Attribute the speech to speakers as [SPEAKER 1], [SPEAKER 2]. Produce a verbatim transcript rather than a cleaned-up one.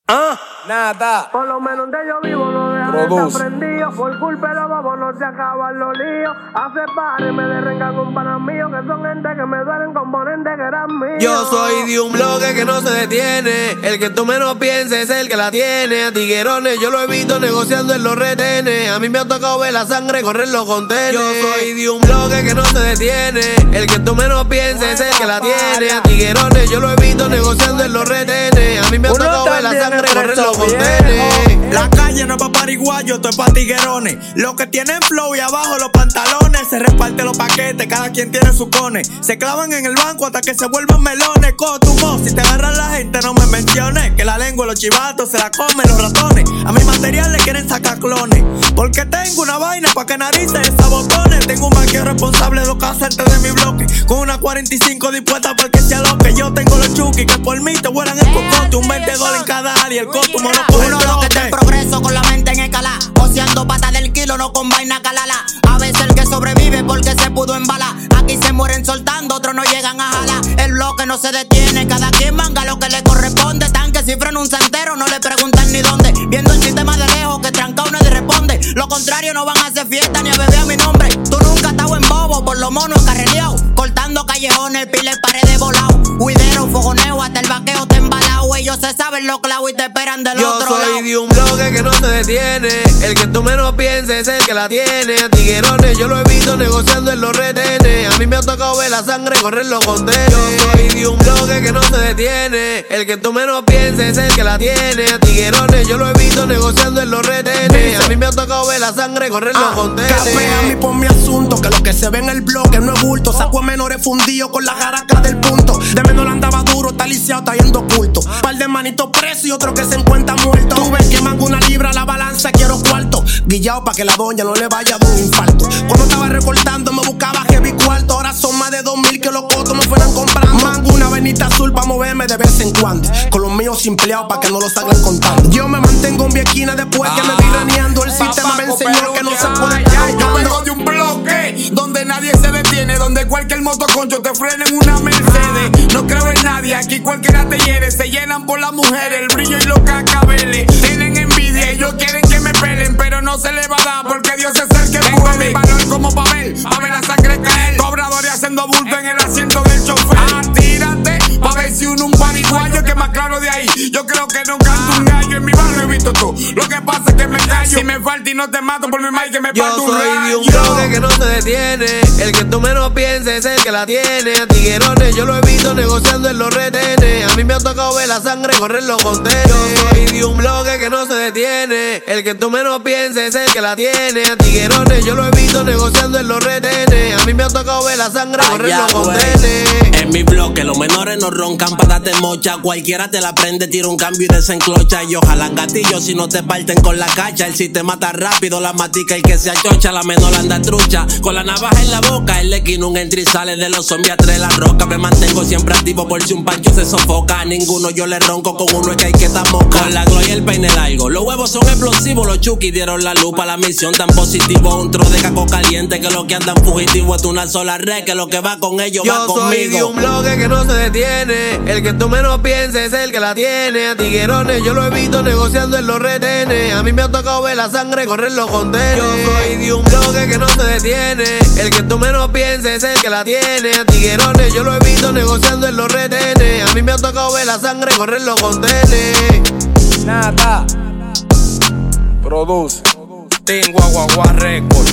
[SPEAKER 1] Ah, nada.
[SPEAKER 2] Por lo menos donde yo vivo no deja de estar prendido. Por culpa de los bobos no se acaban los líos. Hace pares me derrengan con panas míos, que son gente que me duelen componentes que eran míos.
[SPEAKER 3] Yo soy de un bloque que no se detiene. El que tú menos pienses es el que la tiene. A tiguerones yo lo he visto negociando en los retenes. A mí me ha tocado ver la sangre correr los contenes. Yo soy de un bloque que no se detiene. El que tú menos pienses es el que la tiene. A tiguerones yo lo he visto negociando en los retenes. A mí me ha tocado ver la sangre correr los contenes.
[SPEAKER 4] La calle no es pa' pariguayo, esto es pa' tiguerones. Los que tienen flow y abajo los pantalones. Se reparten los paquetes, cada quien tiene su cone. Se clavan en el banco hasta que se vuelvan melones. Cotumo, si te agarran la gente no me menciones. Que la lengua de los chivatos se la comen los ratones. A mi material le quieren sacar clones. Porque tengo una vaina pa' que narices sabotones. Tengo un banquero responsable de los casantes de mi bloque. Con una cuarenta y cinco dispuesta para que sea lo que yo tengo los chuki. Que por mí te vuelan el cocote. Un veinte dólares en cada área, el costo no lo coge.
[SPEAKER 5] Uno lo que está en progreso con la mente en escala. Oceando patas del kilo, no con vaina calala. A veces el que sobrevive porque se pudo embalar. Aquí se mueren soltando, otros no llegan a jalar. El bloque no se detiene, cada quien manga lo que le corresponde. Tanque si frena un santero, no le preguntan ni dónde. Viendo el sistema de lejos que trancado nadie responde. Lo contrario, no van a hacer fiesta ni a beber a mi nombre. Tú nunca has estado en bobo, por lo monos carreleado. Cortando callejones, piles, paredes volado. Huidero, fogoneo, hasta el vaqueo te embalao. Ellos se saben los clavos y te esperan del
[SPEAKER 3] Yo
[SPEAKER 5] otro lado.
[SPEAKER 3] Yo soy de un bloque que no se detiene. El que tú menos pienses es el que la tiene. A tiguerones yo lo he visto negociando en los retenes. A mí me ha tocado ver la sangre correr los contenes. Yo soy de un bloque que no se detiene. El que tú menos pienses es el que la tiene. A tiguerones yo lo he visto negociando en los retenes. A mí me ha tocado ver la sangre correr los contenes.
[SPEAKER 4] Café a mí por mi asunto, que lo que se ve en el bloque no es bulto. Saco a menores fundidos con la jaraca del punto. De menor andaba duro, está lisiado, está yendo oculto. Par de manitos presos y otro que se encuentra muerto. Tú ves que mango una libra a la balanza, quiero cuarto. Guillao pa' que la doña no le vaya a dar un infarto. Cuando estaba recortando me buscaba heavy cuarto. Ahora son más de dos mil que los cotos me fueran comprando. Mango una venita azul pa' moverme de vez en cuando. Con los míos empleados pa' que no lo salgan contando. Yo me mantengo en mi esquina después que me vi raneando. El sistema me enseñó que no se puede.
[SPEAKER 6] Yo vengo de un bloque donde nadie se detiene, donde cualquier motoconcho te frena en una Mercedes. No creo en nadie, aquí cualquiera te hiere. Se llenan por las mujeres, el brillo y los cascabeles. Tienen envidia, ellos quieren que me pelen, pero no se les va a dar porque Dios es el que tengo puede. Mi valor como pa' ver, pa' ver la sangre caer. Cobradores haciendo bulto en el asiento del chofer. Ah, tírate, pa' ver si uno un pariguayo que más claro de ahí. Yo creo que no canto un gallo, en mi barrio he visto tú. Lo que pasa es que me callo. Si me falta y no te mato por mi mic que me parto un rayo.
[SPEAKER 3] Yo soy de un bloque que no se detiene. El que tú menos pienses es el que la tiene. A tiguerones yo lo he visto negociando en los retenes. A mí me ha tocado ver la sangre correr los contenes. Yo soy de un bloque que no se detiene. El que tú menos pienses es el que la tiene. A tiguerones yo lo he visto negociando en los retenes. A mí me ha tocado ver la sangre correr los contenes.
[SPEAKER 7] En mi bloque los menores no roncan, patate mocha. Cualquiera te la prende, tira un cambio y desenclocha. Y ojalá gatillo si no te parten con la cacha. El sistema está rápido, la matica el que se achocha. La menor anda trucha, con la navaja en la boca. El equino un entra y sale de los zombies a tres la roca. Me mantengo siempre activo por si un pancho se sofoca. A ninguno yo le ronco, con uno es que hay que estar moca. Con la gloria y el peine largo, los huevos son explosivos. Los chuki dieron la lupa, la misión tan positivo. Un tro de caco caliente que lo que andan fugitivo. Es una sola red que lo que va con ellos
[SPEAKER 3] yo
[SPEAKER 7] va conmigo.
[SPEAKER 3] Yo soy de un bloque que no se detiene. El que tú menos pienses es el que la tiene. A tiguerones yo lo he visto negociando en los retenes. A mí me ha tocado ver la sangre correr los contenes. Yo soy de un bloque que no se detiene. El que tú menos pienses es el que la tiene. A tiguerones yo lo he visto negociando en los retenes. A mí me ha tocado ver la sangre correr los contenes.
[SPEAKER 1] Nada. Produce. Tengo Guagua Record.